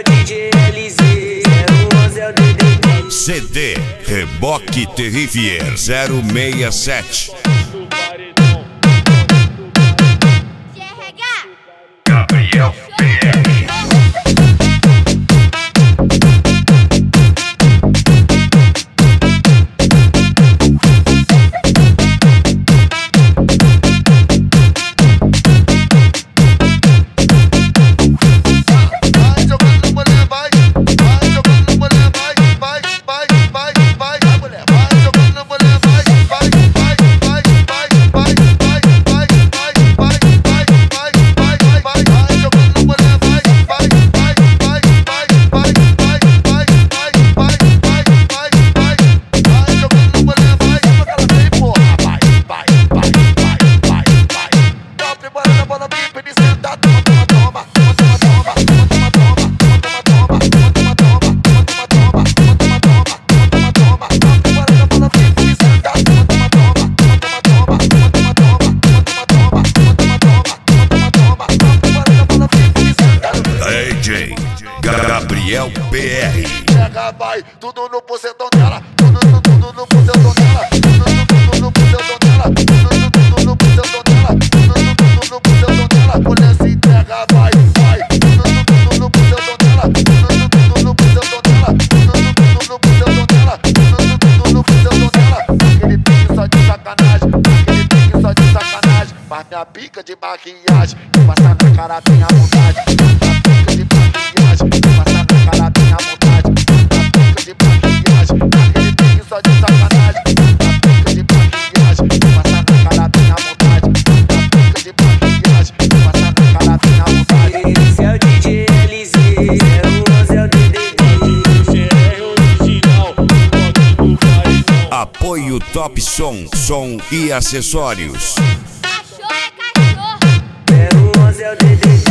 o DJ LZ, 011 é o DDD. CD Reboque Terrifier 067. Gabriel PR. Gabriel PR. Chega, vai, tudo no porcentão dela, tudo no porcentão dela, tudo no porcentão dela, tudo no porcentão dela, tudo no porcentão dela. Mulher se entrega, vai, tudo no porcentão dela, tudo no porcentão dela, tudo no porcentão dela, tudo no porcentão dela. Aquele pique só de sacanagem, aquele pique só de sacanagem. Faz minha pica de maquiagem, passar na cara tem a vontade. Pica de maquiagem, passar na cara tem a vontade. Pica de maquiagem, aquele pique só de sacanagem. Pica de maquiagem, passar na cara tem a vontade. Pica de maquiagem, passar na cara tem a vontade. Esse é o DJ LZ, 011 é o DDD. Apoio Top Som e acessórios. Cachorro é cachorro. 011 é o DDD.